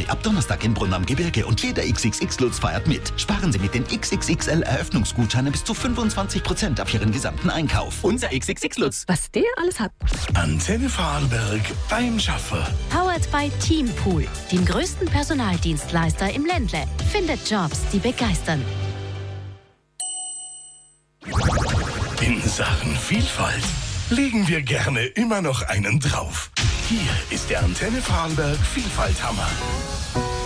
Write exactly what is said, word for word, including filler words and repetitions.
ab Donnerstag in Brunn am Gebirge und jeder X X X-Lutz feiert mit. Sparen Sie mit den X X X L-Eröffnungsgutscheinen bis zu fünfundzwanzig Prozent auf Ihren gesamten Einkauf. Unser X X X-Lutz. Was der alles hat. Antenne Vorarlberg beim Schaffer. Powered by Teampool, dem größten Personaldienstleister im Ländle. Findet Jobs, die begeistern. In Sachen Vielfalt legen wir gerne immer noch einen drauf. Hier ist der Antenne Vorarlberg Vielfalthammer.